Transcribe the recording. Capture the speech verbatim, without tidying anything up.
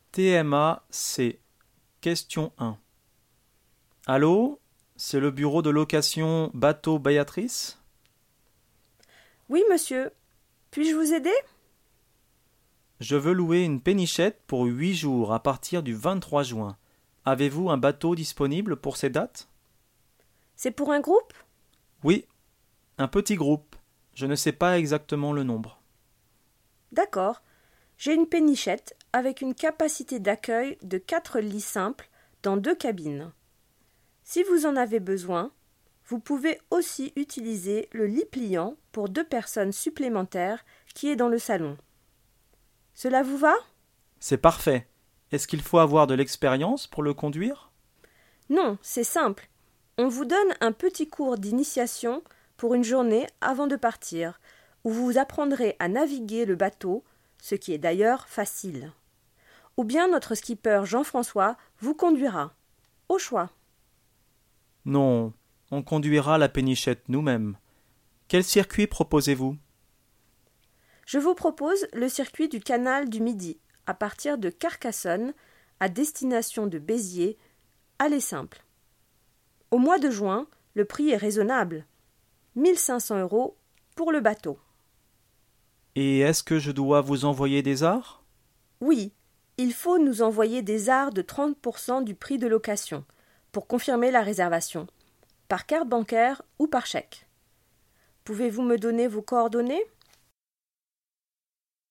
T M A C. Question un. Allô? C'est le bureau de location Bateau Béatrice? Oui, monsieur. Puis-je vous aider? Je veux louer une pénichette pour huit jours à partir du vingt-trois juin. Avez-vous un bateau disponible pour ces dates? C'est pour un groupe? Oui, un petit groupe. Je ne sais pas exactement le nombre. D'accord. J'ai une pénichette avec une capacité d'accueil de quatre lits simples dans deux cabines. Si vous en avez besoin, vous pouvez aussi utiliser le lit pliant pour deux personnes supplémentaires qui est dans le salon. Cela vous va? C'est parfait. Est-ce qu'il faut avoir de l'expérience pour le conduire? Non, c'est simple. On vous donne un petit cours d'initiation pour une journée avant de partir, où vous apprendrez à naviguer le bateau, ce qui est d'ailleurs facile. Ou bien notre skipper Jean-François vous conduira. Au choix. Non, on conduira la pénichette nous-mêmes. Quel circuit proposez-vous? Je vous propose le circuit du canal du Midi, à partir de Carcassonne, à destination de Béziers. Allez simple. Au mois de juin, le prix est raisonnable. mille cinq cents euros pour le bateau. Et est-ce que je dois vous envoyer des arts? Oui, il faut nous envoyer des arts de trente pour cent du prix de location, pour confirmer la réservation, par carte bancaire ou par chèque. Pouvez-vous me donner vos coordonnées?